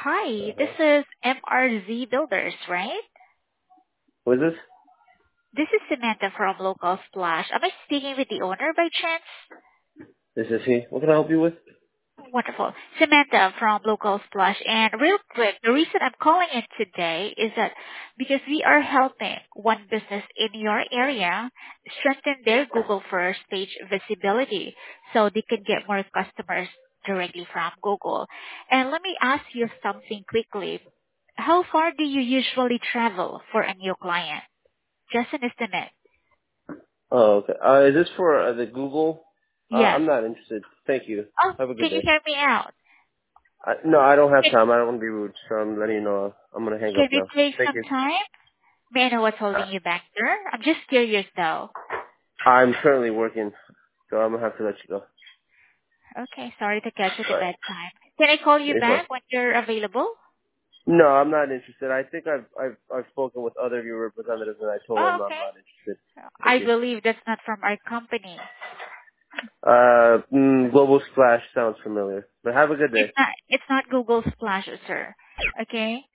Hi, this Uh-huh. is MRZ Builders, right? Who is this? This is Samantha from Local Splash. Am I speaking with the owner by chance? This is he. What can I help you with? Wonderful. Samantha from Local Splash. And real quick, the reason I'm calling in today is that because we are helping one business in your area strengthen their Google first page visibility so they can get more customers directly from Google. And let me ask you something quickly. How far do you usually travel for a new client? Just an estimate. Oh, okay. Is this for the Google? Yes. I'm not interested. Thank you. Oh, Have a good can you day. hear me out? No, I don't have Can, time. I don't want to be rude, so I'm letting you know. I'm going to hang can up we now. take Thank some you. time? May I know what's holding you Uh, back, sir? I'm just curious, though. I'm currently working, so I'm going to have to let you go. Okay, sorry to catch you at a All right. bad time. Can I call you It's fine. back when you're available? No, I'm not interested. I think I've spoken with other of your representatives, and I told Oh, them I'm okay. not interested. Thank I you. believe that's not from our company. Global Splash sounds familiar, but have a good day. It's not Google Splash, sir. Okay?